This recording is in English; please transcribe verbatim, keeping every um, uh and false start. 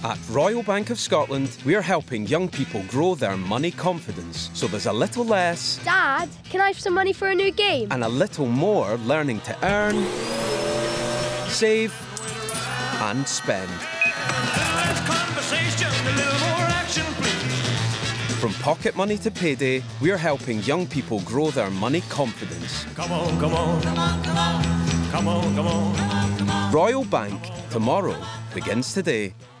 At Royal Bank of Scotland, we're helping young people grow their money confidence so there's a little less... Dad, can I have some money for a new game? ...and a little more learning to earn, save and spend. From pocket money to payday, we're helping young people grow their money confidence. Come on, come on, come on, come on, come on, come on, come on. Royal Bank, tomorrow begins today.